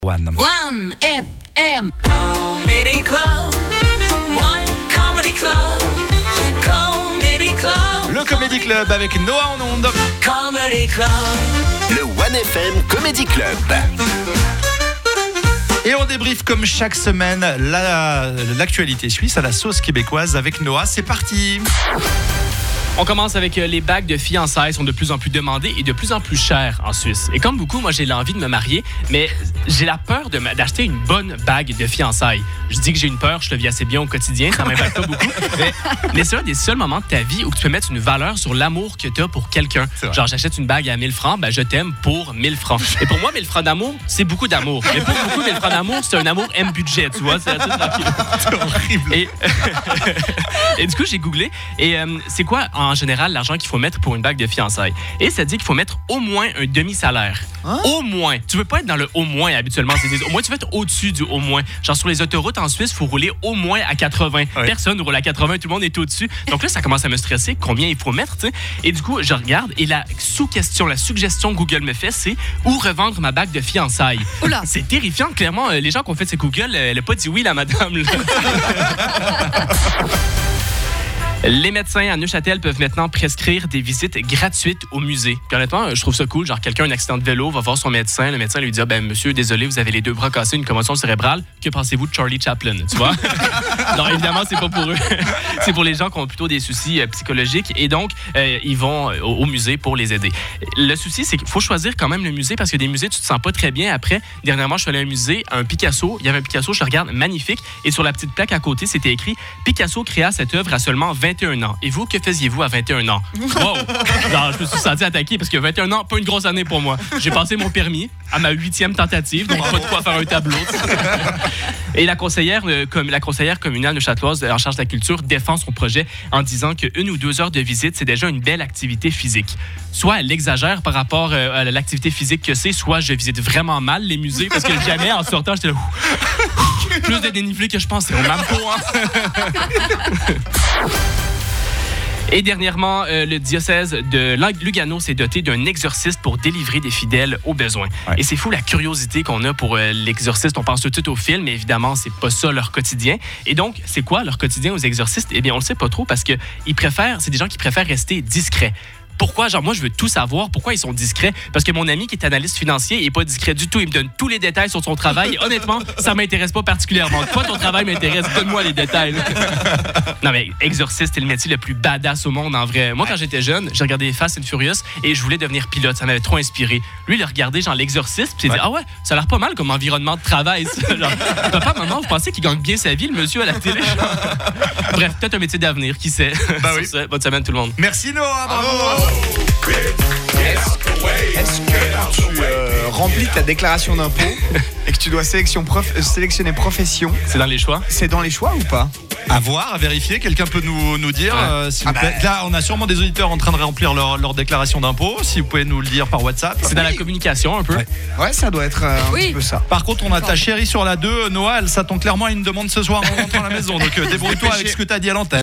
One FM Comedy Club. One Comedy Club. Comedy Club. Le Comedy Club avec Noah en ondes. Comedy Club. Le One FM Comedy Club. Et on débriefe comme chaque semaine l'actualité suisse à la sauce québécoise avec Noah. C'est parti. On commence avec les bagues de fiançailles sont de plus en plus demandées et de plus en plus chères en Suisse. Et comme beaucoup, moi, j'ai l'envie de me marier, mais j'ai la peur d'acheter une bonne bague de fiançailles. Je dis que j'ai une peur, je le vis assez bien au quotidien, ça m'impacte pas beaucoup. Mais c'est un des seuls moments de ta vie où tu peux mettre une valeur sur l'amour que tu as pour quelqu'un. Genre, j'achète une bague à 1000 francs, ben je t'aime pour 1000 francs. Et pour moi, 1000 francs d'amour, c'est beaucoup d'amour. Mais pour beaucoup, 1000 francs d'amour, c'est un amour M-budget, tu vois, c'est assez tranquille. C'est horrible. Et du coup, j'ai googlé, et c'est quoi, en général, l'argent qu'il faut mettre pour une bague de fiançailles? Et ça dit qu'il faut mettre au moins un demi-salaire. Hein? Au moins. Tu veux pas être dans le au moins habituellement. Au moins, tu veux être au-dessus du au moins. Genre, sur les autoroutes en Suisse, il faut rouler au moins à 80. Oui. Personne ne roule à 80, tout le monde est au-dessus. Donc là, ça commence à me stresser. Combien il faut mettre, tu sais? Et du coup, je regarde, et la suggestion que Google me fait, c'est où revendre ma bague de fiançailles. Oula. C'est terrifiant. Clairement, les gens qui ont fait ces Google, elle n'a pas dit oui, la madame. Les médecins à Neuchâtel peuvent maintenant prescrire des visites gratuites au musée. Puis honnêtement, je trouve ça cool. Genre, quelqu'un a un accident de vélo, va voir son médecin. Le médecin lui dit « ben monsieur, désolé, vous avez les deux bras cassés, une commotion cérébrale. Que pensez-vous de Charlie Chaplin? » Tu vois? Non, évidemment, c'est pas pour eux. C'est pour les gens qui ont plutôt des soucis psychologiques. Et donc, ils vont au musée pour les aider. Le souci, c'est qu'il faut choisir quand même le musée parce que des musées, tu te sens pas très bien après. Dernièrement, je suis allé à un musée, un Picasso. Il y avait un Picasso, je le regarde, magnifique. Et sur la petite plaque à côté, c'était écrit « Picasso créa cette œuvre à seulement 21 ans. Et vous, que faisiez-vous à 21 ans? » Wow! Genre, je me suis senti attaqué parce que 21 ans, pas une grosse année pour moi. J'ai passé mon permis à ma 8e tentative, donc pas de quoi faire un tableau. Et la conseillère communale neuchâteloise en charge de la culture défend son projet en disant que 1 ou 2 heures de visite, c'est déjà une belle activité physique. Soit elle exagère par rapport à l'activité physique que c'est, soit je visite vraiment mal les musées parce que jamais en sortant, j'étais là... Plus de dénivelé que je pensais. On m'aime pas, hein? Et dernièrement, le diocèse de Lugano s'est doté d'un exorciste pour délivrer des fidèles au besoin. Ouais. Et c'est fou la curiosité qu'on a pour l'exorciste. On pense tout de suite au film, mais évidemment, c'est pas ça leur quotidien. Et donc, c'est quoi leur quotidien aux exorcistes? Eh bien, on le sait pas trop parce que c'est des gens qui préfèrent rester discrets. Pourquoi? Genre, moi, je veux tout savoir. Pourquoi ils sont discrets? Parce que mon ami qui est analyste financier, il n'est pas discret du tout. Il me donne tous les détails sur son travail. Et honnêtement, ça ne m'intéresse pas particulièrement. Toi, ton travail m'intéresse. Donne-moi les détails. Non, mais exorciste, c'est le métier le plus badass au monde, en vrai. Moi, quand j'étais jeune, j'ai regardé Fast and Furious et je voulais devenir pilote. Ça m'avait trop inspiré. Lui, il a regardé, genre, l'exorciste, puis il s'est dit, ah ouais, ça a l'air pas mal comme environnement de travail, ça. Genre, papa, maman, vous pensez qu'il gagne bien sa vie, le monsieur à la télé? Bref, peut-être un métier d'avenir, qui sait? Bah oui. Ça, bonne semaine, tout le monde. Merci, Noah. Bravo. Est-ce que tu remplis ta déclaration d'impôt et que tu dois sélectionner profession? C'est dans les choix? C'est dans les choix ou pas? À voir, à vérifier. Quelqu'un peut nous dire, s'il vous plaît. Là, on a sûrement des auditeurs en train de remplir leur déclaration d'impôt. Si vous pouvez nous le dire par WhatsApp. C'est dans la communication un peu. Ouais, ça doit être un petit peu ça. Par contre, on a ta chérie sur la 2, Noah. Elle s'attend clairement à une demande ce soir en rentrant à la maison. Donc, débrouille-toi avec ce que tu as dit à l'antenne.